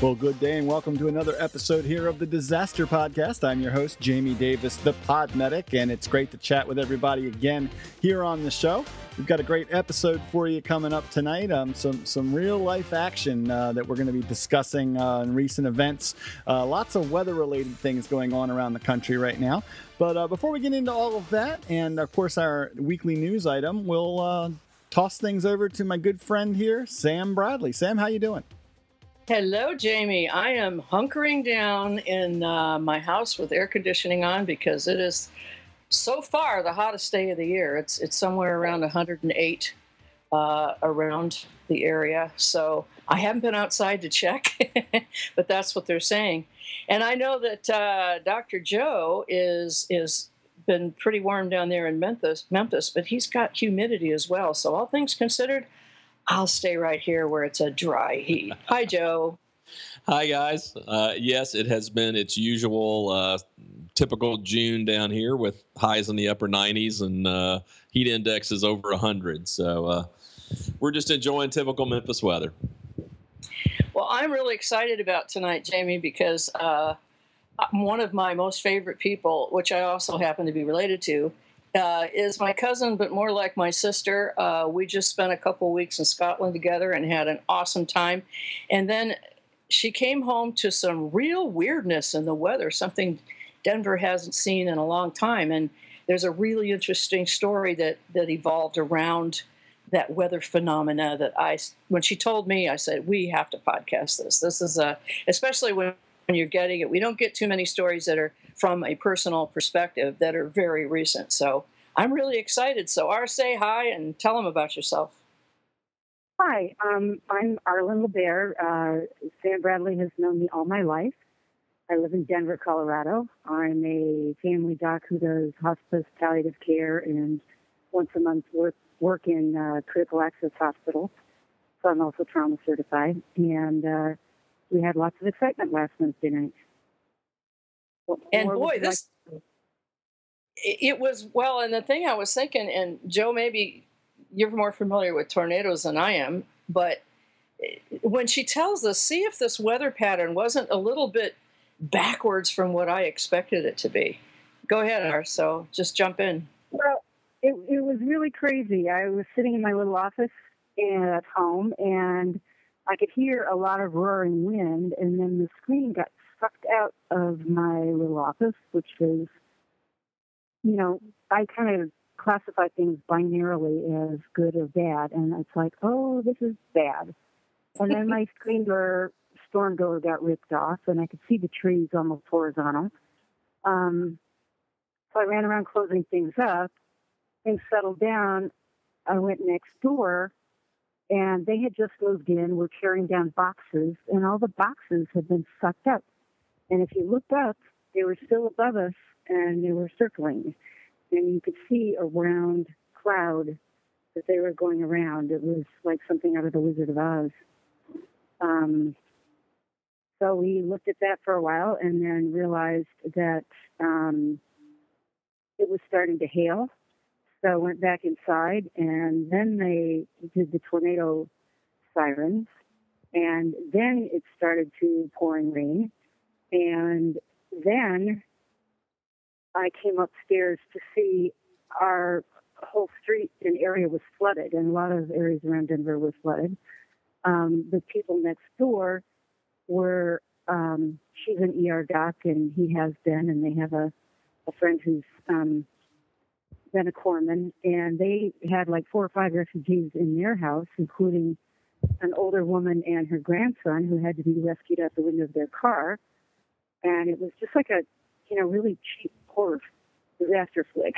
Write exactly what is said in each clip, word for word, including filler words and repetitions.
Well, good day and welcome to another episode here of the Disaster Podcast. I'm your host, Jamie Davis, the Pod Medic, and it's great to chat with everybody again here on the show. We've got a great episode for you coming up tonight. Um, some some real life action uh, that we're going to be discussing uh, in recent events. Uh, lots of weather related things going on around the country right now. But uh, before we get into all of that, and of course our weekly news item, we'll uh, toss things over to my good friend here, Sam Bradley. Sam, how you doing? Hello, Jamie. I am hunkering down in uh, my house with air conditioning on because it is so far the hottest day of the year. It's it's somewhere around one hundred eight uh, around the area. So I haven't been outside to check, but that's what they're saying. And I know that uh, Doctor Joe is is been pretty warm down there in Memphis, Memphis, but he's got humidity as well. So all things considered, I'll stay right here where it's a dry heat. Hi, Joe. Hi, guys. Uh, yes, it has been its usual uh, typical June down here with highs in the upper nineties and uh, heat indexes over one hundred. So uh, we're just enjoying typical Memphis weather. Well, I'm really excited about tonight, Jamie, because uh, one of my most favorite people, which I also happen to be related to, Uh, is my cousin, but more like my sister. Uh, we just spent a couple weeks in Scotland together and had an awesome time. And then she came home to some real weirdness in the weather, something Denver hasn't seen in a long time. And there's a really interesting story that, that evolved around that weather phenomena that I, when she told me, I said, we have to podcast this. This is a, especially when when you're getting it. We don't get too many stories that are from a personal perspective that are very recent. So I'm really excited. So R, say hi and tell them about yourself. Hi, um, I'm Arlen LeBear. Uh, Sam Bradley has known me all my life. I live in Denver, Colorado. I'm a family doc who does hospice, palliative care, and once a month work, work in uh, critical access hospitals. So I'm also trauma certified. And uh, we had lots of excitement last Wednesday night. What and boy, this, like it was, well, and the thing I was thinking, and Joe, maybe you're more familiar with tornadoes than I am, but when she tells us, see if this weather pattern wasn't a little bit backwards from what I expected it to be. Go ahead, Ar, so just jump in. Well, it, it was really crazy. I was sitting in my little office at home, and I could hear a lot of roaring wind, and then the screen got sucked out of my little office, which is, you know, I kind of classify things binarily as good or bad, and it's like, oh, this is bad. And then my screen door, storm door got ripped off, and I could see the trees almost horizontal. Um, so I ran around closing things up. Things settled down. I went next door, and they had just moved in, were carrying down boxes, and all the boxes had been sucked up. And if you looked up, they were still above us, and they were circling. And you could see a round cloud that they were going around. It was like something out of The Wizard of Oz. Um, so we looked at that for a while and then realized that um, it was starting to hail. So I went back inside, and then they did the tornado sirens, and then it started to pouring rain. And then I came upstairs to see our whole street and area was flooded, and a lot of areas around Denver were flooded. Um, the people next door were, um, she's an E R doc, and he has been, and they have a, a friend who's um, been a corpsman, and they had like four or five refugees in their house, including an older woman and her grandson who had to be rescued out the window of their car. And it was just like a, you know, really cheap horror disaster flick.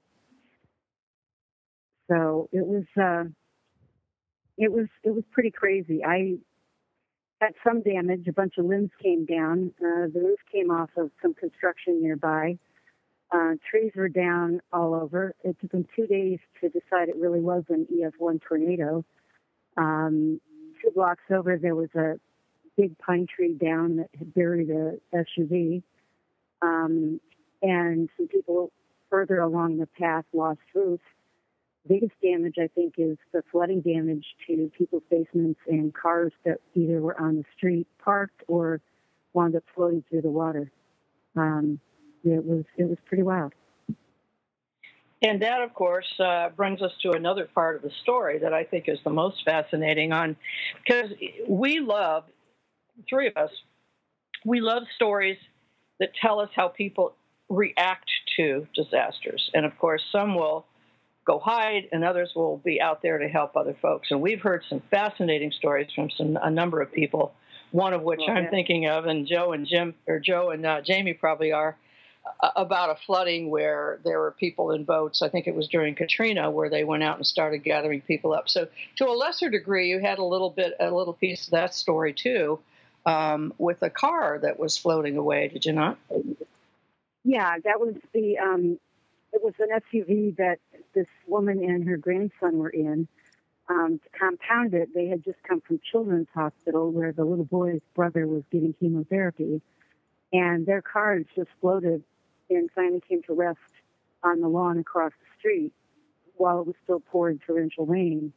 So it was, uh, it was, it was pretty crazy. I had some damage. A bunch of limbs came down. Uh, the roof came off of some construction nearby. Uh, trees were down all over. It took them two days to decide it really was an E F one tornado. Um, two blocks over, there was a big pine tree down that had buried a S U V. Um, and some people further along the path lost roofs. biggest damage, I think, is the flooding damage to people's basements and cars that either were on the street parked or wound up floating through the water. Um, it was it was pretty wild. And that, of course, uh, brings us to another part of the story that I think is the most fascinating on, because we love, three of us, we love stories that tell us how people react to disasters. And, of course, some will go hide and others will be out there to help other folks. And we've heard some fascinating stories from some a number of people, one of which well, I'm yeah. thinking of, and Joe and Jim, or Joe and uh, Jamie probably are, about a flooding where there were people in boats. I think it was during Katrina where they went out and started gathering people up. So to a lesser degree, you had a little bit, a little piece of that story too, um, with a car that was floating away. Did you not? Yeah, that was the, um, it was an S U V that this woman and her grandson were in. Um, to compound it, they had just come from Children's Hospital where the little boy's brother was getting chemotherapy. And their car just floated and finally came to rest on the lawn across the street while it was still pouring torrential rain.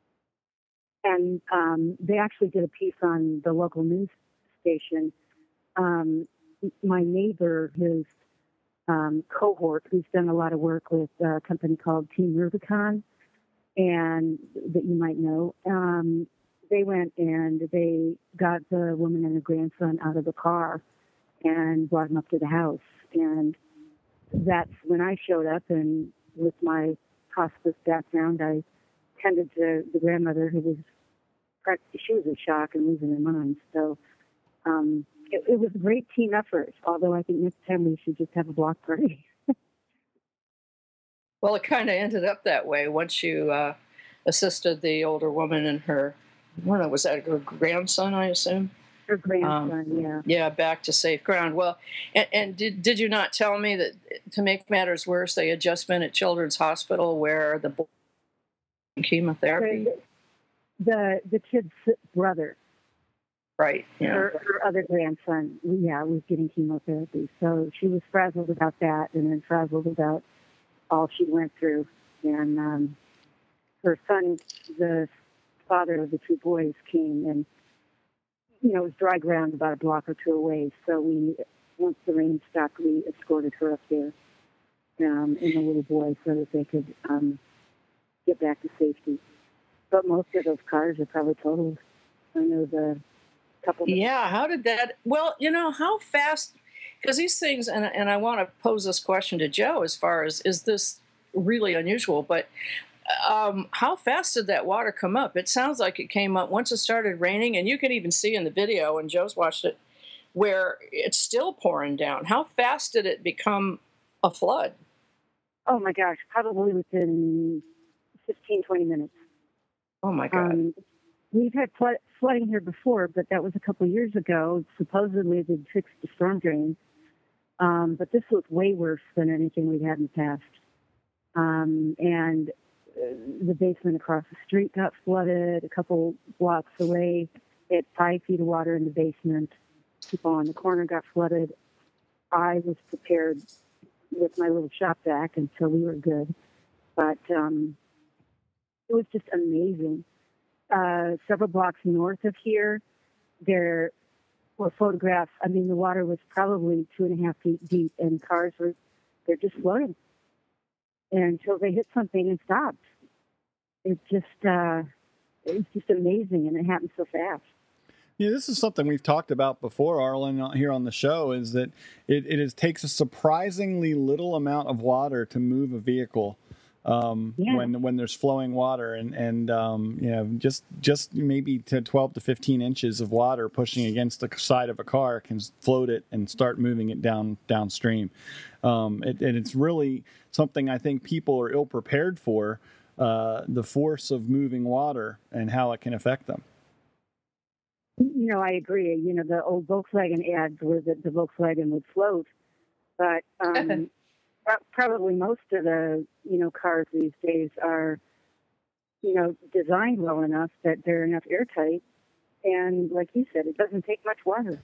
And um, they actually did a piece on the local news station. Um, my neighbor, his um, cohort, who's done a lot of work with a company called Team Rubicon, and that you might know, um, they went and they got the woman and her grandson out of the car and brought them up to the house. And that's when I showed up, and with my hospice background, I tended to the grandmother who was, she was in shock and losing her mind. So um, it, it was a great team effort, although I think next time we should just have a block party. Well, it kind of ended up that way once you uh, assisted the older woman and her, I don't know, was that her grandson, I assume? Her grandson, um, yeah. Yeah, back to safe ground. Well, and, and did did you not tell me that, to make matters worse, they had just been at Children's Hospital where the boy chemotherapy? The, the, the kid's brother. Right, yeah. Her, her other grandson, yeah, was getting chemotherapy. So she was frazzled about that and then frazzled about all she went through. And um, her son, the father of the two boys, came and you know, it was dry ground about a block or two away. So we, once the rain stopped, we escorted her up there um, and the little boy so that they could um, get back to safety. But most of those cars are probably totaled. I know the couple. Yeah, how did that? Well, you know, how fast? Because these things, and and I want to pose this question to Joe as far as, is this really unusual? But Um, how fast did that water come up? It sounds like it came up once it started raining, and you can even see in the video, and Joe's watched it, where it's still pouring down. How fast did it become a flood? Oh, my gosh, probably within fifteen, twenty minutes. Oh, my God. Um, we've had flood, flooding here before, but that was a couple years ago. Supposedly, they'd fixed the storm drains. Um, but this was way worse than anything we'd had in the past. Um, and the basement across the street got flooded. A couple blocks away, they had five feet of water in the basement. People on the corner got flooded. I was prepared with my little shop vac, and so we were good. But um, it was just amazing. Uh, several blocks north of here, there were photographs. I mean, the water was probably two and a half feet deep, and cars were, they're just floating until they hit something and stopped. It just, uh, it's just amazing, and it happened so fast. Yeah, this is something we've talked about before, Arlen, here on the show, is that it, it is, takes a surprisingly little amount of water to move a vehicle um, yeah. when when there's flowing water, and and um, you know, just just maybe to twelve to fifteen inches of water pushing against the side of a car can float it and start moving it down downstream. Um, it, and it's really something I think people are ill prepared for, uh, the force of moving water and how it can affect them. You know, I agree. You know, the old Volkswagen ads were that the Volkswagen would float, but um, probably most of the, you know, cars these days are, you know, designed well enough that they're enough airtight. And like you said, it doesn't take much water.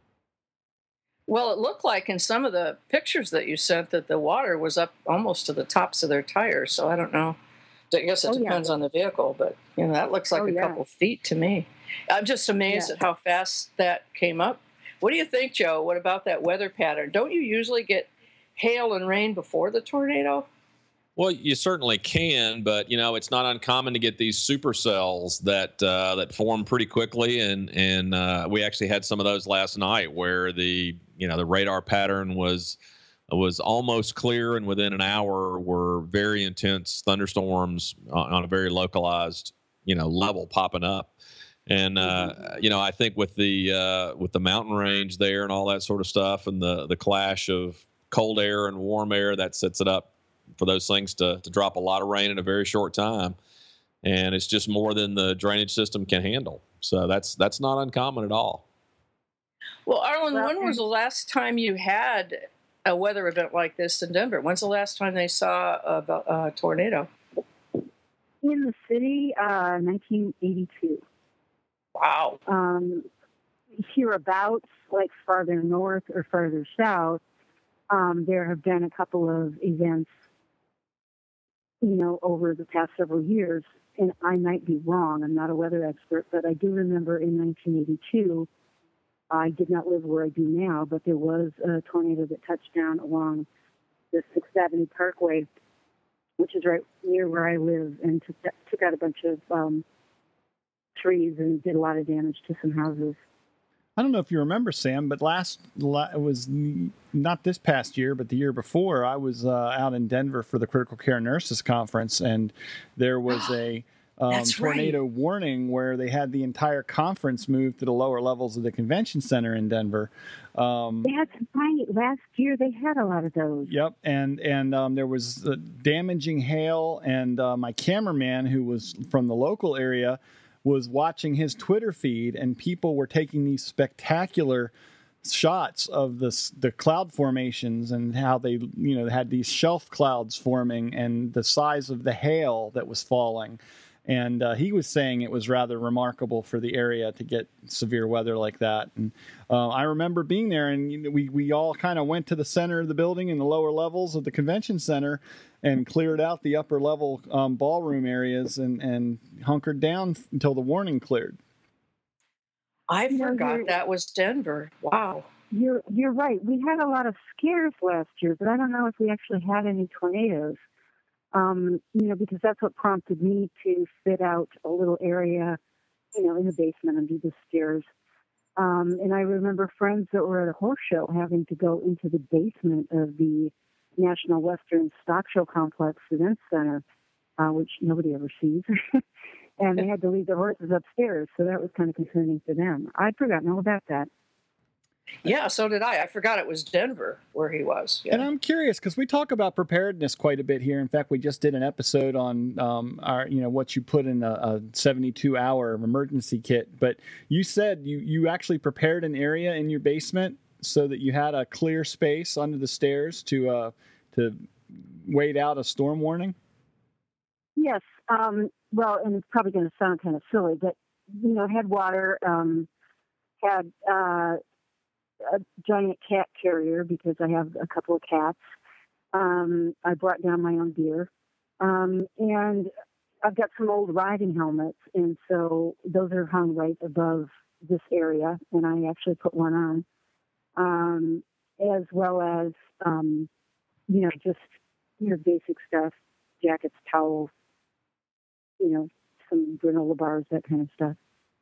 Well, it looked like in some of the pictures that you sent that the water was up almost to the tops of their tires. So I don't know I guess it Oh, yeah. depends on the vehicle, but you know that looks like Oh, a yeah. couple feet to me. I'm just amazed Yeah. at how fast that came up. What do you think, Joe? What about that weather pattern? Don't you usually get hail and rain before the tornado? Well, you certainly can, but you know it's not uncommon to get these supercells that uh, that form pretty quickly, and and uh, we actually had some of those last night where the you know the radar pattern was was almost clear, and within an hour were very intense thunderstorms on, on a very localized you know level popping up. And uh, you know I think with the uh, with the mountain range there and all that sort of stuff, and the the clash of cold air and warm air, that sets it up for those things to, to drop a lot of rain in a very short time, and it's just more than the drainage system can handle. So that's that's not uncommon at all. Well, Arlen, Well, when was the last time you had a weather event like this in Denver? When's the last time they saw a, a tornado? In the city, uh, nineteen eighty-two. Wow. Um, hereabouts, like farther north or farther south, um, there have been a couple of events, you know, over the past several years. And I might be wrong. I'm not a weather expert, but I do remember in nineteen eighty-two, I did not live where I do now, but there was a tornado that touched down along the sixth Avenue Parkway, which is right near where I live, and took, took out a bunch of um, trees and did a lot of damage to some houses. I don't know if you remember, Sam, but last it was not this past year, but the year before, I was uh, out in Denver for the Critical Care Nurses Conference, and there was a um, tornado right. warning where they had the entire conference moved to the lower levels of the convention center in Denver. Um, That's right. Last year they had a lot of those. Yep, and and um, there was uh, damaging hail, and uh, my cameraman, who was from the local area, was watching his Twitter feed, and people were taking these spectacular shots of the the cloud formations and how they, you know, had these shelf clouds forming and the size of the hail that was falling. And uh, he was saying it was rather remarkable for the area to get severe weather like that. And uh, I remember being there, and you know, we we all kind of went to the center of the building in the lower levels of the convention center and cleared out the upper level um, ballroom areas and, and hunkered down until the warning cleared. I You know, forgot you're- that was Denver. Wow. You're you're right. We had a lot of scares last year, but I don't know if we actually had any tornadoes. Um, you know, because that's what prompted me to fit out a little area, you know, in the basement under the stairs. Um, and I remember friends that were at a horse show having to go into the basement of the National Western Stock Show Complex Event Center, uh, which nobody ever sees. And they had to leave their horses upstairs, so that was kind of concerning for them. I'd forgotten all about that. Yeah, so did I. I forgot it was Denver where he was. Yeah. And I'm curious because we talk about preparedness quite a bit here. In fact, we just did an episode on um, our, you know, what you put in a, a seventy-two hour emergency kit. But you said you you actually prepared an area in your basement so that you had a clear space under the stairs to uh, to wait out a storm warning. Yes. Um, well, and it's probably going to sound kind of silly, but, you know, had water, um, had uh, a giant cat carrier because I have a couple of cats. Um, I brought down my own beer. Um, and I've got some old riding helmets, and so those are hung right above this area, and I actually put one on, um, as well as, um, you know, just, you know, basic stuff, jackets, towels, you know, some granola bars, that kind of stuff.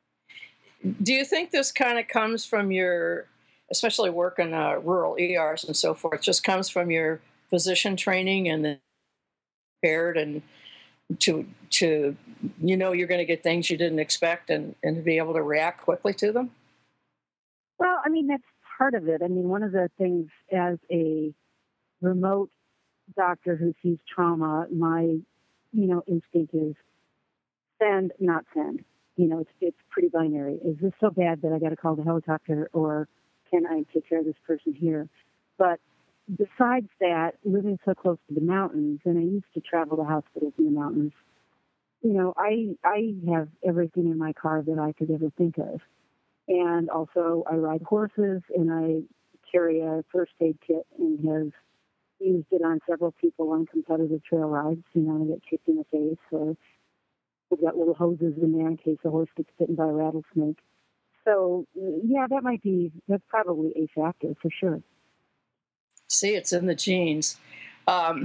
Do you think this kind of comes from your, especially working uh, rural E Rs and so forth, just comes from your physician training and then prepared and to, to you know, you're going to get things you didn't expect and, and to be able to react quickly to them? Well, I mean, that's part of it. I mean, one of the things as a remote doctor who sees trauma, my, you know, instinct is send, not send. You know, it's it's pretty binary. Is this so bad that I got to call the helicopter, or can I take care of this person here? But besides that, living so close to the mountains, and I used to travel to hospitals in the mountains, you know, I I have everything in my car that I could ever think of. And also I ride horses, and I carry a first aid kit and have, used it on several people on competitive trail rides. You know, they get kicked in the face, or we've got little hoses in there in case the horse gets bitten by a rattlesnake. So, yeah, that might be, that's probably a factor for sure. See, it's in the genes. Um,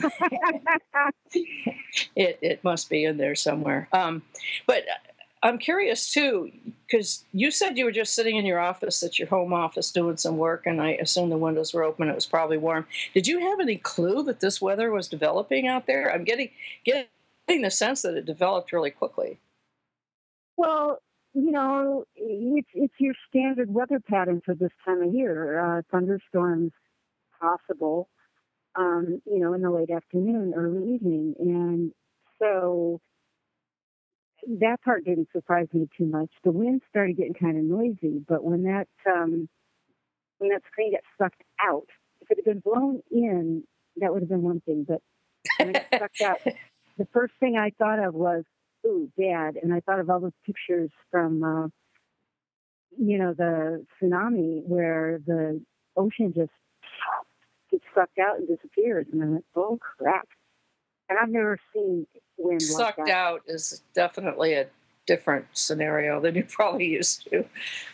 it it must be in there somewhere. Um, but I'm curious, too, because you said you were just sitting in your office at your home office doing some work, and I assume the windows were open. It was probably warm. Did you have any clue that this weather was developing out there? I'm getting getting the sense that it developed really quickly. Well, you know, it's it's your standard weather pattern for this time of year. Uh, thunderstorms possible, um, you know, in the late afternoon, early evening. And so that part didn't surprise me too much. The wind started getting kind of noisy, but when that um, when that screen got sucked out, if it had been blown in, that would have been one thing. But when it got sucked out, the first thing I thought of was, ooh, bad. And I thought of all those pictures from, uh, you know, the tsunami where the ocean just gets sucked out and disappears. And I went, oh, crap. And I've never seen wind Sucked like that. out is definitely a different scenario than you're probably used to.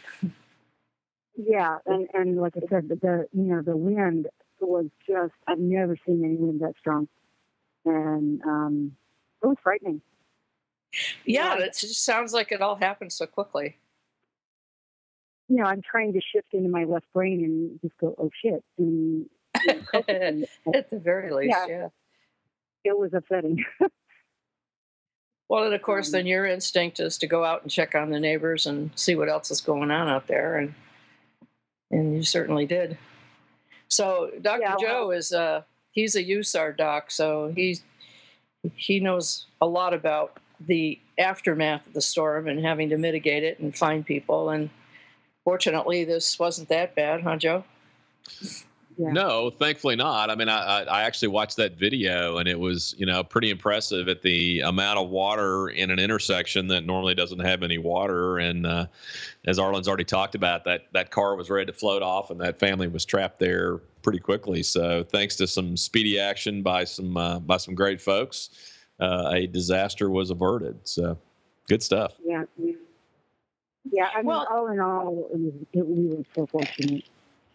Yeah, and, and like I said, the, the you know the wind was just, I've never seen any wind that strong. And um, it was frightening. Yeah, Yeah. it just sounds like it all happened so quickly. You know, I'm trying to shift into my left brain and just go, oh, shit. And, you know, cope with things. At the very least, Yeah. yeah. It was upsetting. Well, and of course, Um, then your instinct is to go out and check on the neighbors and see what else is going on out there, and and you certainly did. So, Doctor Yeah, well- Joe is uh he's a U S A R doc, so he's he knows a lot about the aftermath of the storm and having to mitigate it and find people. And fortunately, this wasn't that bad, huh, Joe? Yeah. No, thankfully not. I mean, I, I actually watched that video, and it was, you know, pretty impressive at the amount of water in an intersection that normally doesn't have any water. And uh, as Arlen's already talked about, that that car was ready to float off, and that family was trapped there pretty quickly. So, thanks to some speedy action by some uh, by some great folks, uh, a disaster was averted. So, good stuff. Yeah. Yeah. Yeah, I mean, Well- all in all, it was, it, we were so fortunate.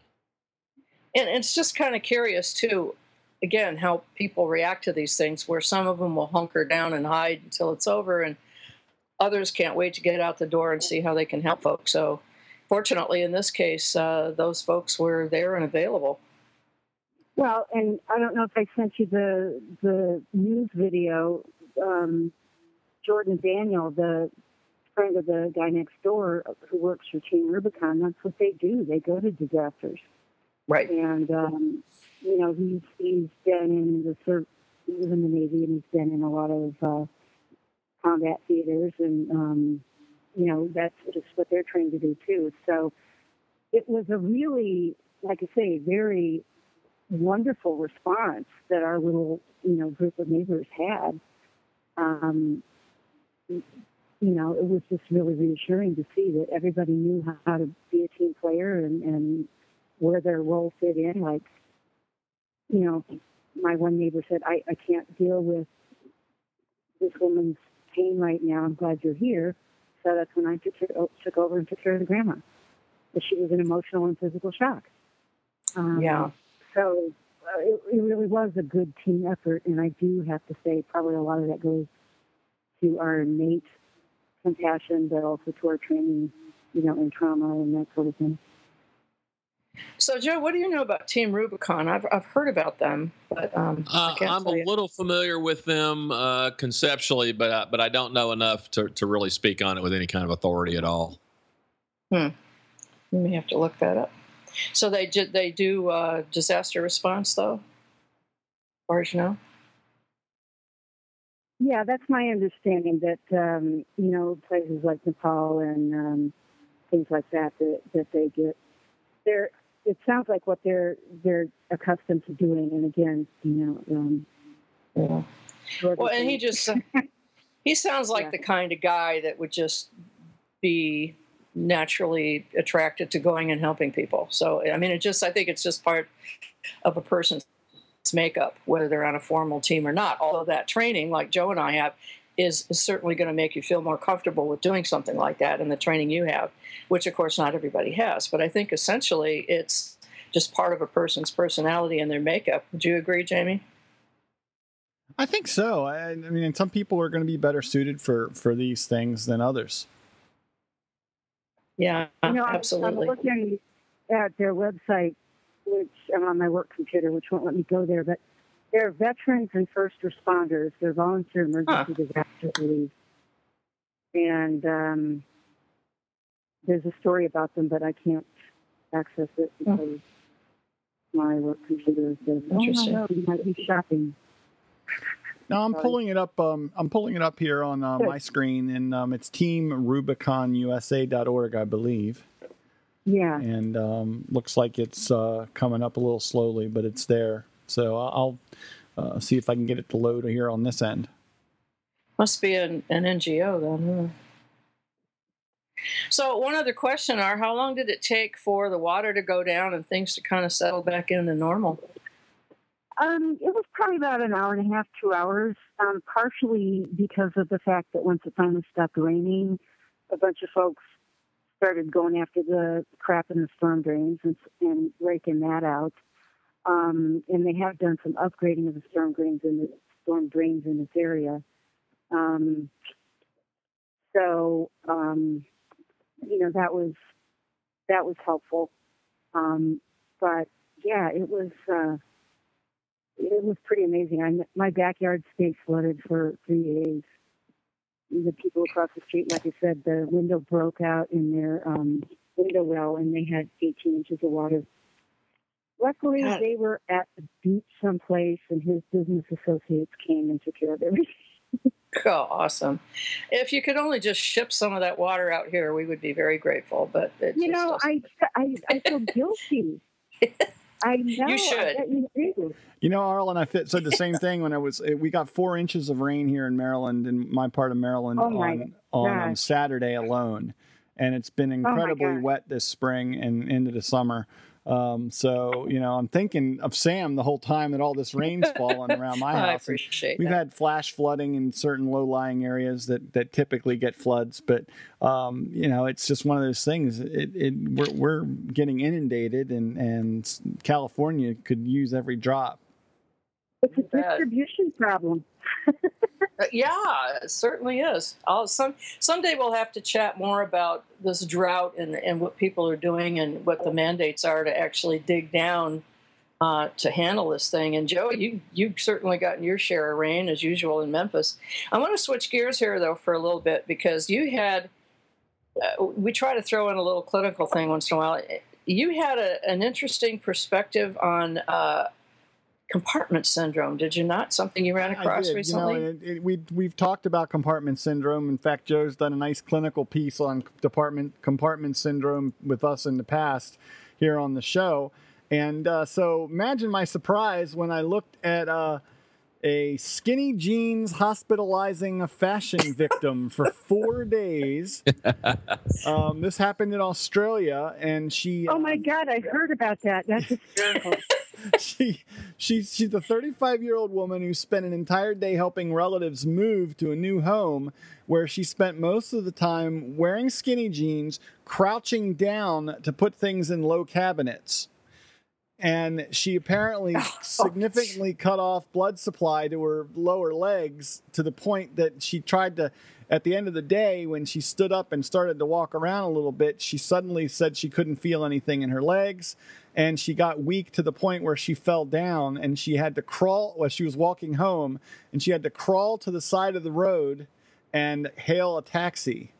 And it's just kind of curious, too, again, how people react to these things, where some of them will hunker down and hide until it's over, and others can't wait to get out the door and see how they can help folks. So fortunately, in this case, uh, those folks were there and available. Well, and I don't know if I sent you the the news video. Um, Jordan Daniel, the friend of the guy next door who works for Team Rubicon, that's what they do. They go to disasters. Right. And, um, you know, he's he's been in the ser- he was in the Navy, and he's been in a lot of uh, combat theaters, and, um, you know, that's just what they're trained to do, too. So it was a really, like I say, very wonderful response that our little, you know, group of neighbors had. Um, you know, it was just really reassuring to see that everybody knew how to be a team player and, and where their role fit in. Like, you know, my one neighbor said, I, I can't deal with this woman's pain right now. I'm glad you're here. So that's when I took, her, took over and took care of the grandma. But she was in emotional and physical shock. Um, Yeah. So uh, it, it really was a good team effort. And I do have to say, probably a lot of that goes to our innate compassion, but also to our training, you know, in trauma and that sort of thing. So, Joe, what do you know about Team Rubicon? I've I've heard about them, but um, Uh, I can't I'm tell a you. little familiar with them uh, conceptually, but I, but I don't know enough to, to really speak on it with any kind of authority at all. Hmm. You may have to look that up. So they ju- they do uh, disaster response, though, as far as you know. Yeah, that's my understanding that, um, you know, places like Nepal and um, things like that, that, that they get, they're, it sounds like what they're, they're accustomed to doing. And again, you know, um, Yeah. Well, and he just he sounds like Yeah. the kind of guy that would just be naturally attracted to going and helping people. So, I mean, it just I think it's just part of a person's makeup, whether they're on a formal team or not. Although that training, like Joe and I have, is, is certainly going to make you feel more comfortable with doing something like that, and the training you have, which of course not everybody has. But I think essentially it's just part of a person's personality and their makeup. Would you agree, Jamie? I think so. I, I mean, and some people are going to be better suited for, for these things than others. Yeah, you know, absolutely. I'm looking at their website, which I'm on my work computer, which won't let me go there, but they're veterans and first responders. They're volunteer emergency huh. disaster relief. And um, there's a story about them, but I can't access it because oh. my work computer says, oh, no, you might be shopping. No, I'm pulling it up. Um, I'm pulling it up here on uh, my screen, and um, it's team rubicon u s a dot org, I believe. Yeah. And um, looks like it's uh, coming up a little slowly, but it's there. So I'll uh, see if I can get it to load here on this end. Must be an, an N G O then. Huh? So one other question, are how long did it take for the water to go down and things to kind of settle back into normal? Um, it was probably about an hour and a half, two hours, um, partially because of the fact that once it finally stopped raining, a bunch of folks started going after the crap in the storm drains and, and raking that out. Um, and they have done some upgrading of the storm drains in the storm drains in this area. Um, so, um, you know, that was, that was helpful. Um, but yeah, it was, uh, It was pretty amazing. I, my backyard stayed flooded for three days. The people across the street, like I said, the window broke out in their um, window well, and they had eighteen inches of water. Luckily, God. They were at the beach someplace, and his business associates came and took care of everything. Oh, awesome. If you could only just ship some of that water out here, we would be very grateful. But it You just know, I, I, I feel guilty. I know. You should. You, do. you know, Arlen, I fit, said the same thing when I was. We got four inches of rain here in Maryland, in my part of Maryland, oh on on um, Saturday alone, and it's been incredibly oh wet this spring and into the summer. Um, so, you know, I'm thinking of Sam the whole time that all this rain's falling around my house. I appreciate We've that. had flash flooding in certain low-lying areas that, that typically get floods, but um, you know, it's just one of those things. It, it we're, we're getting inundated, and, and California could use every drop. It's a distribution problem. Uh, yeah, it certainly is. I'll, some someday we'll have to chat more about this drought and, and what people are doing and what the mandates are to actually dig down uh, to handle this thing. And Joe, you you've certainly gotten your share of rain as usual in Memphis. I want to switch gears here though for a little bit because you had. Uh, we try to throw in a little clinical thing once in a while. You had a, an interesting perspective on. Uh, Compartment syndrome, did you not? Something you ran across I did. recently? You know, it, it, we, we've talked about compartment syndrome. In fact, Joe's done a nice clinical piece on department compartment syndrome with us in the past here on the show. And uh, so imagine my surprise when I looked at uh, a skinny jeans hospitalizing a fashion victim for four days. Um, this happened in Australia, and she... Oh, my God, I heard about that. That's hysterical. she she's she's a thirty-five-year-old woman who spent an entire day helping relatives move to a new home where she spent most of the time wearing skinny jeans, crouching down to put things in low cabinets. And she apparently significantly cut off blood supply to her lower legs to the point that she tried to, at the end of the day, when she stood up and started to walk around a little bit, she suddenly said she couldn't feel anything in her legs. And she got weak to the point where she fell down and she had to crawl, well, she was walking home and she had to crawl to the side of the road and hail a taxi.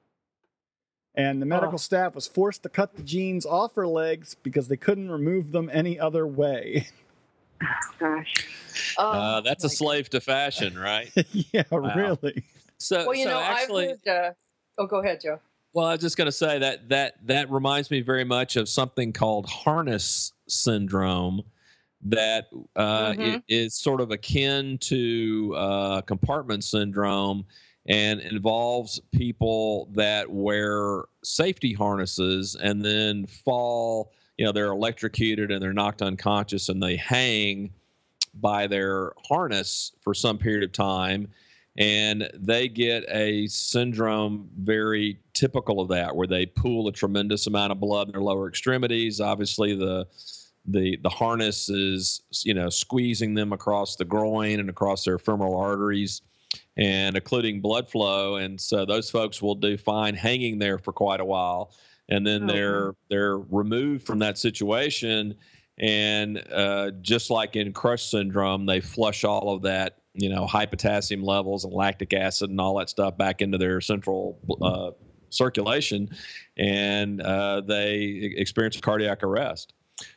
And the medical oh. staff was forced to cut the jeans off her legs because they couldn't remove them any other way. Oh, gosh. Oh, uh, that's a slave God. to fashion, right? Yeah, wow. Really. So, well, you so know, actually, I've heard, uh, oh, go ahead, Joe. Well, I was just going to say that that that reminds me very much of something called harness syndrome that uh, mm-hmm. it is sort of akin to uh, compartment syndrome and involves people that wear safety harnesses and then fall, you know, they're electrocuted and they're knocked unconscious and they hang by their harness for some period of time, and they get a syndrome very typical of that, where they pool a tremendous amount of blood in their lower extremities. Obviously, the the the harness is, you know, squeezing them across the groin and across their femoral arteries, and occluding blood flow. And so those folks will do fine hanging there for quite a while, and then Okay. they're they're removed from that situation. And uh, just like in Crush syndrome, they flush all of that, you know, high potassium levels and lactic acid and all that stuff back into their central uh, circulation, and uh, they experience cardiac arrest.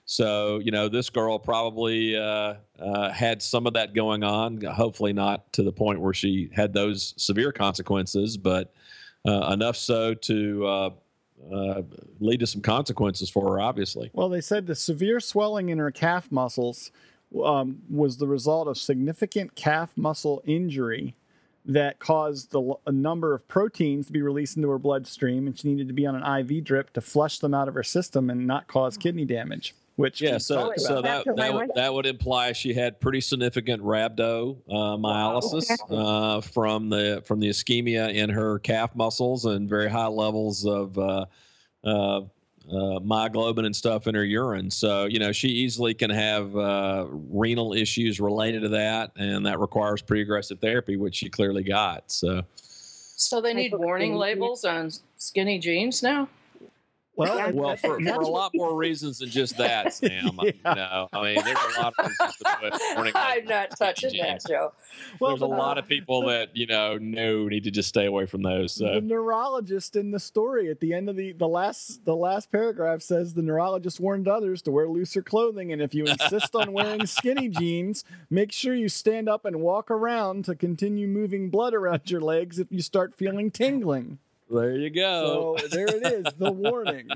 So, you know, this girl probably uh, uh, had some of that going on, hopefully not to the point where she had those severe consequences, but uh, enough so to uh, uh, lead to some consequences for her, obviously. Well, they said the severe swelling in her calf muscles um, was the result of significant calf muscle injury that caused the, a number of proteins to be released into her bloodstream, and she needed to be on an I V drip to flush them out of her system and not cause kidney damage. Which Yeah, we so talked so about. that That's that what I would, that would imply she had pretty significant rhabdomyolysis uh, from the from the ischemia in her calf muscles, and very high levels of uh, uh, uh, myoglobin and stuff in her urine. So, you know, she easily can have uh, renal issues related to that, and that requires pretty aggressive therapy, which she clearly got. So, So they need warning labels on skinny jeans now? Well, well, for, and for that's a lot more reasons than just that, Sam. Yeah. You know, I mean, there's a lot of reasons to put warning I'm labels not on touching jeans. that, Joe. Well, There's a but, uh, lot of people that, you know, no, need to just stay away from those. the So, neurologist in the story at the end of the, the last the last paragraph says the neurologist warned others to wear looser clothing, and if you insist on wearing skinny jeans, make sure you stand up and walk around to continue moving blood around your legs if you start feeling tingling. there you go. So there it is, the warning.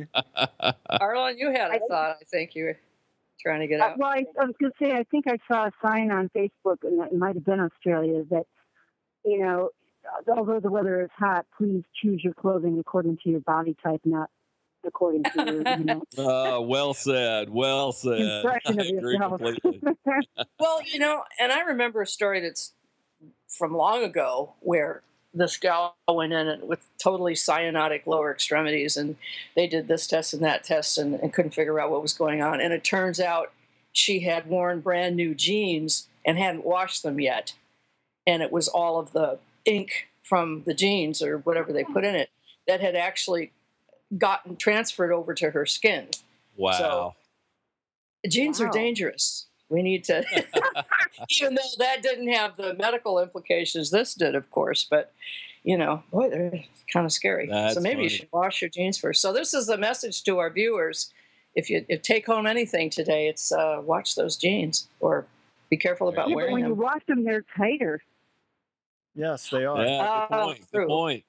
Arlen, you had a thought, I think you were trying to get Uh, out. well, I, I was going to say, I think I saw a sign on Facebook, and it might have been Australia, that, you know, although the weather is hot, please choose your clothing according to your body type, not according to your, you know, Uh, well said. Well said. impression I of agree yourself. completely. Well, you know, and I remember a story that's from long ago where this gal went in and with totally cyanotic lower extremities, and they did this test and that test and, and couldn't figure out what was going on. And it turns out she had worn brand new jeans and hadn't washed them yet. And it was all of the ink from the jeans or whatever they put in it that had actually gotten transferred over to her skin. Wow. So, jeans Wow. are dangerous. We need to, even though that didn't have the medical implications this did, of course, but, you know, boy, they're kind of scary. That's so maybe you funny. should wash your jeans first. So this is the message to our viewers. If you if take home anything today, it's uh, watch those jeans or be careful There about you Yeah, but wearing when you them. wash them, they're tighter. Yes, they are. Yeah, good Oh, point. Good true. point.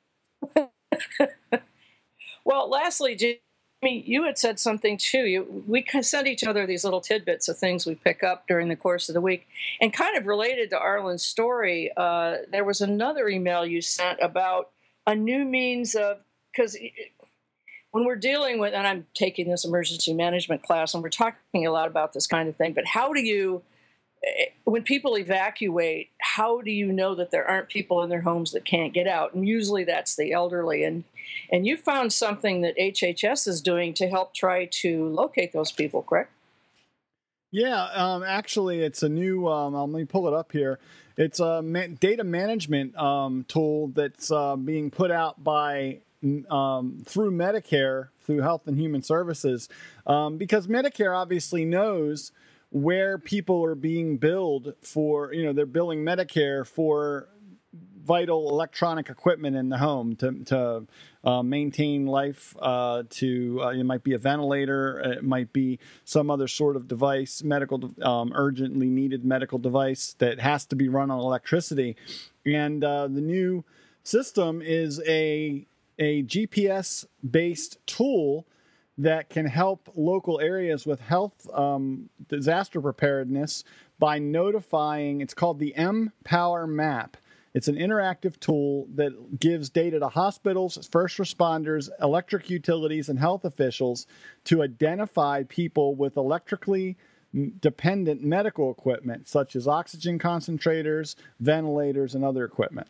Well, lastly, Jamie, you had said something too. You, we kind of send each other these little tidbits of things we pick up during the course of the week. And kind of related to Arlen's story, uh, there was another email you sent about a new means of, because when we're dealing with, and I'm taking this emergency management class, and we're talking a lot about this kind of thing, but how do you, when people evacuate, how do you know that there aren't people in their homes that can't get out? And usually that's the elderly. And and you found something that H H S is doing to help try to locate those people, correct? Yeah, um, actually, it's a new. Um, let me pull it up here. It's a ma- data management um, tool that's uh, being put out by um, through Medicare, through Health and Human Services, um, because Medicare obviously knows where people are being billed for. You know, they're billing Medicare for vital electronic equipment in the home to to uh, maintain life. Uh, to uh, it might be a ventilator, it might be some other sort of device, medical, um, urgently needed medical device that has to be run on electricity. And uh, the new system is a a G P S based tool that can help local areas with health um, disaster preparedness by notifying. It's called the M-Power Map. It's an interactive tool that gives data to hospitals, first responders, electric utilities, and health officials to identify people with electrically dependent medical equipment, such as oxygen concentrators, ventilators, and other equipment.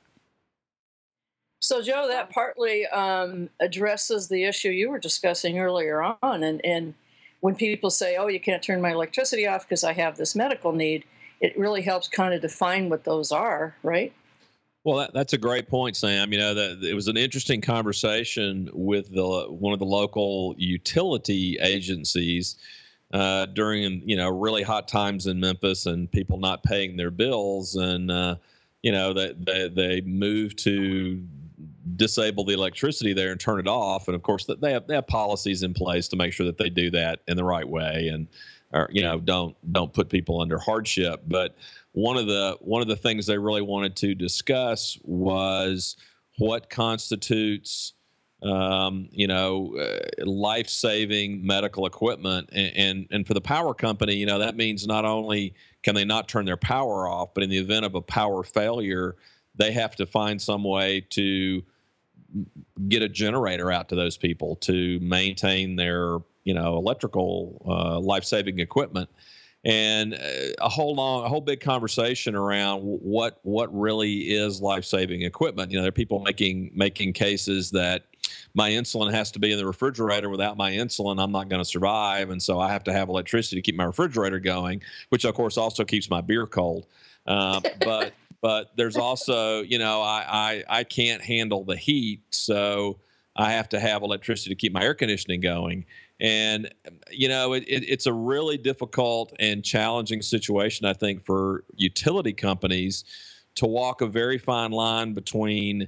So, Joe, that partly um, addresses the issue you were discussing earlier on. And, and when people say, oh, you can't turn my electricity off because I have this medical need, it really helps kind of define what those are, right? Well, that, that's a great point, Sam. You know, that it was an interesting conversation with the one of the local utility agencies uh, during, you know, really hot times in Memphis and people not paying their bills. And, uh, you know, that they, they moved to disable the electricity there and turn it off. And of course, they have they have policies in place to make sure that they do that in the right way and, or, you know, don't don't put people under hardship. But one of the one of the things they really wanted to discuss was what constitutes, um, you know, uh, life-saving medical equipment. And, and and for the power company, you know, that means not only can they not turn their power off, but in the event of a power failure, they have to find some way to get a generator out to those people to maintain their, you know, electrical uh, life-saving equipment. And a whole long, a whole big conversation around what what really is life-saving equipment. You know, there are people making making cases that my insulin has to be in the refrigerator. Without my insulin, I'm not going to survive, and so I have to have electricity to keep my refrigerator going, which of course also keeps my beer cold. Uh, but but there's also, you know, I, I I can't handle the heat, so I have to have electricity to keep my air conditioning going. And, you know, it, it, it's a really difficult and challenging situation, I think, for utility companies to walk a very fine line between,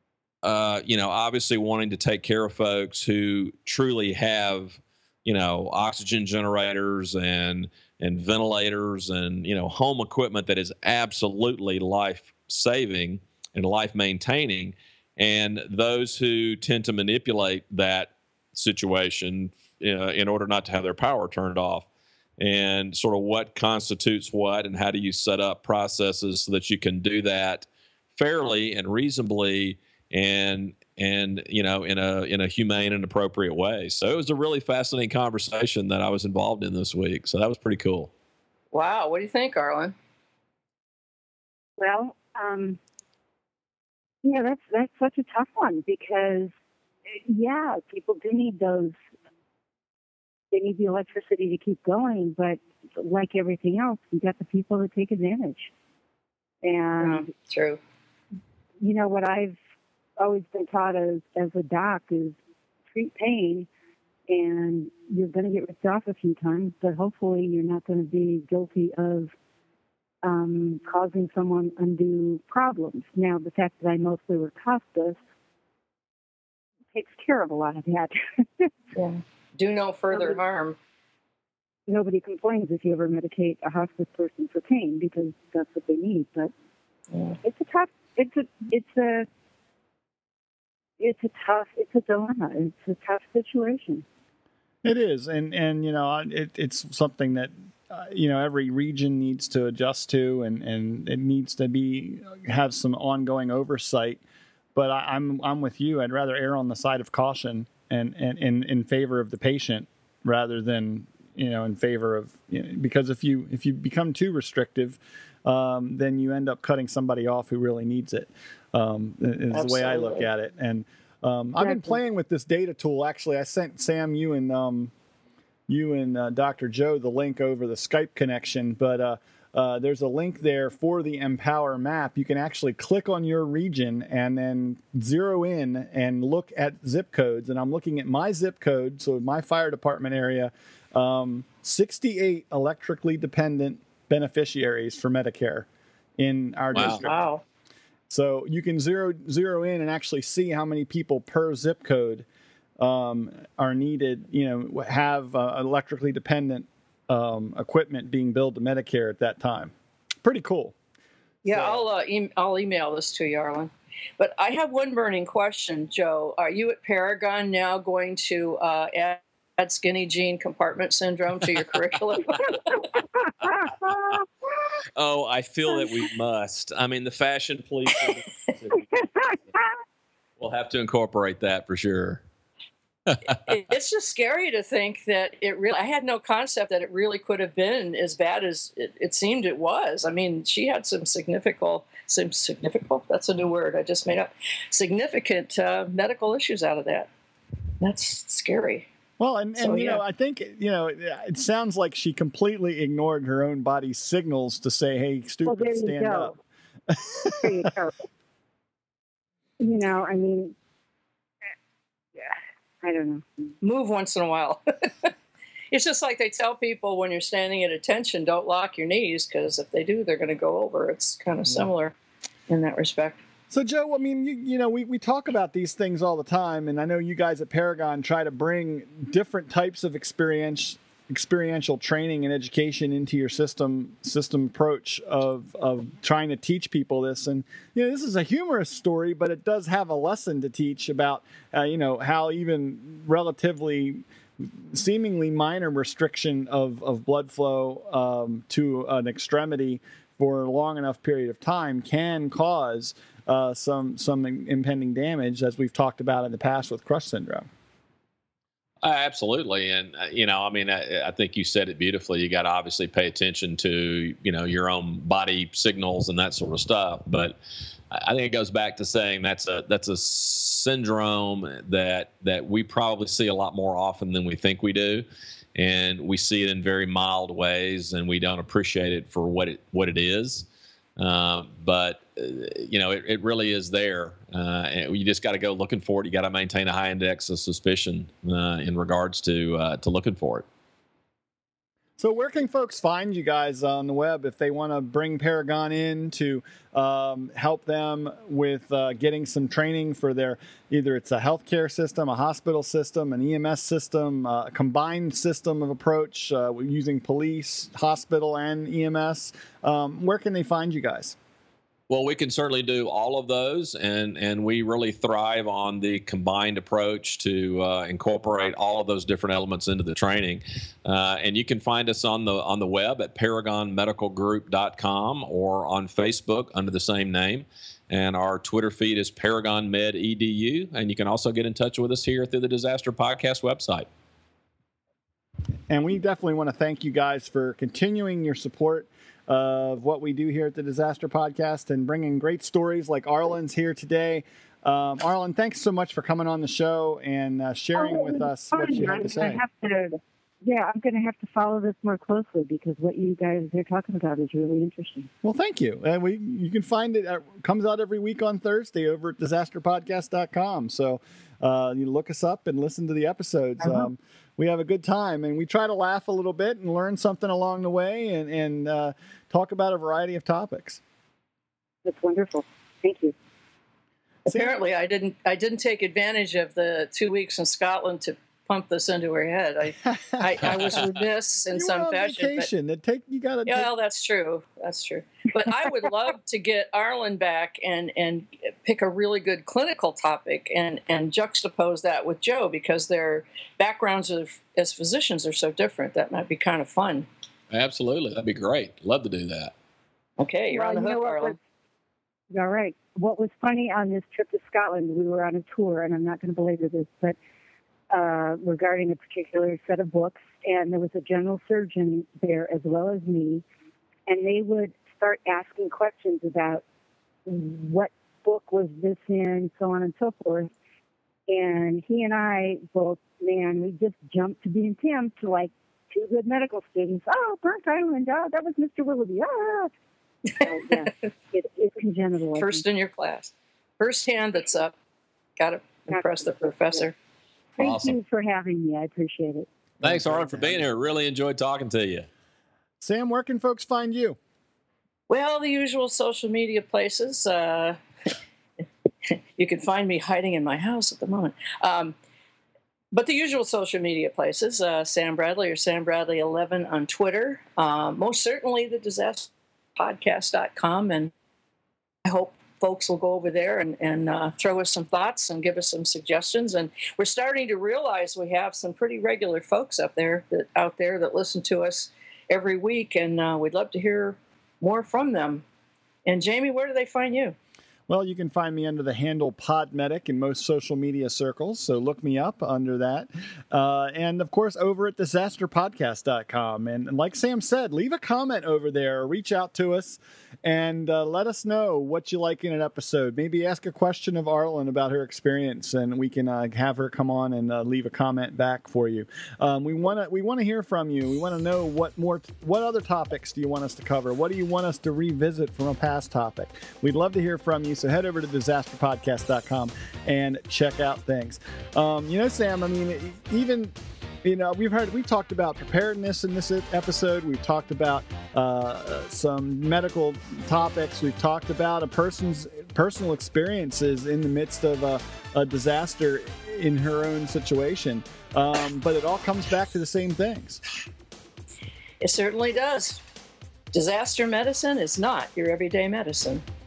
uh, you know, obviously wanting to take care of folks who truly have, you know, oxygen generators and and ventilators and, you know, home equipment that is absolutely life-saving and life-maintaining, and those who tend to manipulate that situation Uh, in order not to have their power turned off, and sort of what constitutes what, and how do you set up processes so that you can do that fairly and reasonably, and and you know in a in a humane and appropriate way. So it was a really fascinating conversation that I was involved in this week. So that was pretty cool. Wow, what do you think, Arlen? Well, um, yeah, that's that's such a tough one because, yeah, people do need those. They need the electricity to keep going, but like everything else, you got the people that take advantage. And yeah, true. You know what I've always been taught as as a doc is treat pain, and you're going to get ripped off a few times, but hopefully you're not going to be guilty of um, causing someone undue problems. Now, the fact that I mostly work hospice takes care of a lot of that. Yeah. Do no further nobody, harm. Nobody complains if you ever medicate a hospice person for pain because that's what they need. But yeah. it's a tough. It's a. It's a. It's a tough. It's a dilemma. It's a tough situation. It is, and and you know, it, it's something that uh, you know every region needs to adjust to, and, and it needs to be have some ongoing oversight. But I, I'm I'm with you. I'd rather err on the side of caution. And, and, and in favor of the patient rather than, you know, in favor of, you know, because if you if you become too restrictive, um, then you end up cutting somebody off who really needs it, um, is Absolutely. The way I look at it. And um, I've been playing with this data tool. Actually, I sent Sam, you and um, you and uh, Doctor Joe the link over the Skype connection, but uh, uh, there's a link there for the Empower map. You can actually click on your region and then zero in and look at zip codes. And I'm looking at my zip code, so my fire department area, um, sixty-eight electrically dependent beneficiaries for Medicare in our wow. district. Wow. So you can zero zero in and actually see how many people per zip code um, are needed, you know, have uh, electrically dependent Um, equipment being billed to Medicare at that time. Pretty cool. Yeah, so, I'll uh, e- I'll email this to you, Arlen. But I have one burning question, Joe. Are you at Paragon now going to uh, add, add skinny jean compartment syndrome to your curriculum? Oh, I feel that we must. I mean, the fashion police. We'll have to incorporate that for sure. it, it's just scary to think that it really, I had no concept that it really could have been as bad as it, it seemed it was. I mean, she had some significant, some significant, that's a new word I just made up, significant uh, medical issues out of that. That's scary. Well, and, and So, you yeah. know, I think, you know, it sounds like she completely ignored her own body's signals to say, hey, Well, stupid, there you stand go. up. There you go. You know, I mean, yeah, I don't know. Move once in a while. It's just like they tell people when you're standing at attention, don't lock your knees, because if they do, they're going to go over. It's kind of similar in that respect. So, Joe, I mean, you, you know, we, we talk about these things all the time, and I know you guys at Paragon try to bring different types of experience, experiential training and education into your system system approach of of trying to teach people this. And, you know, this is a humorous story, but it does have a lesson to teach about, uh, you know, how even relatively seemingly minor restriction of, of blood flow um, to an extremity for a long enough period of time can cause uh, some some impending damage, as we've talked about in the past with crush syndrome. Uh, absolutely. And, uh, you know, I mean, I, I think you said it beautifully. You got to obviously pay attention to, you know, your own body signals and that sort of stuff. But I think it goes back to saying that's a that's a syndrome that that we probably see a lot more often than we think we do. And we see it in very mild ways, and we don't appreciate it for what it what it is. Um, but, uh, you know, it, it really is there. Uh, and you just got to go looking for it. You got to maintain a high index of suspicion uh, in regards to uh, to looking for it. So where can folks find you guys on the web if they want to bring Paragon in to um, help them with uh, getting some training for their, either it's a healthcare system, a hospital system, an E M S system, uh, a combined system of approach uh, using police, hospital, and E M S. Um, where can they find you guys? Well, we can certainly do all of those, and, and we really thrive on the combined approach to uh, incorporate all of those different elements into the training. Uh, and you can find us on the on the web at paragon medical group dot com or on Facebook under the same name. And our Twitter feed is Paragon Med E D U. And you can also get in touch with us here through the Disaster Podcast website. And we definitely want to thank you guys for continuing your support of what we do here at the Disaster Podcast and bringing great stories like Arlen's here today. Um, Arlen, thanks so much for coming on the show and uh, sharing Oh, with us fun. what you have I'm to say. gonna have to, yeah, I'm going to have to follow this more closely because what you guys are talking about is really interesting. Well, thank you. And we you can find it, it comes out every week on Thursday over at disaster podcast dot com. So uh, you look us up and listen to the episodes. Uh-huh. Um, we have a good time, and we try to laugh a little bit and learn something along the way, and, and uh, talk about a variety of topics. That's wonderful. Thank you. Apparently, I didn't. I didn't take advantage of the two weeks in Scotland to pump this into her head. I, I, I was remiss in you some were on fashion. But, vacation. It take you got to. yeah, well, that's true. That's true. But I would love to get Arlen back and and pick a really good clinical topic and and juxtapose that with Joe, because their backgrounds of, as physicians are so different. That might be kind of fun. Absolutely. That'd be great. Love to do that. Okay, you're Well, on the you know hook, what Arlen. was- All right. What was funny on this trip to Scotland, we were on a tour, and I'm not going to belabor this, but uh, regarding a particular set of books, and there was a general surgeon there as well as me, and they would start asking questions about what book was this in, so on and so forth. And he and I both, man, we just jumped to being Tim to like two good medical students. Oh, Burnt Island, oh, that was Mister Willoughby. Ah. So, yeah, it, it's congenital. I First think. in your class. First hand that's up. Got to impress the professor. Thank Awesome. you for having me. I appreciate it. Thanks, Arlen, for being here. Really enjoyed talking to you. Sam, where can folks find you? Well, the usual social media places. Uh, you can find me hiding in my house at the moment. Um, but the usual social media places, uh, Sam Bradley or Sam Bradley eleven on Twitter. Uh, most certainly the disaster podcast dot com. And I hope folks will go over there and, and uh, throw us some thoughts and give us some suggestions. And we're starting to realize we have some pretty regular folks up there that out there that listen to us every week. And uh, we'd love to hear more from them. And Jamie, where do they find you? Well, you can find me under the handle Podmedic in most social media circles, so look me up under that. Uh, and, of course, over at disaster podcast dot com. And like Sam said, leave a comment over there or reach out to us and uh, let us know what you like in an episode. Maybe ask a question of Arlen about her experience, and we can uh, have her come on and uh, leave a comment back for you. Um, we want to we want to hear from you. We want to know what more, what other topics do you want us to cover? What do you want us to revisit from a past topic? We'd love to hear from you. So head over to disaster podcast dot com and check out things. Um, you know, Sam, I mean, even, you know, we've heard, we've talked about preparedness in this episode. We've talked about uh, some medical topics. We've talked about a person's personal experiences in the midst of a, a disaster in her own situation. Um, but it all comes back to the same things. It certainly does. Disaster medicine is not your everyday medicine.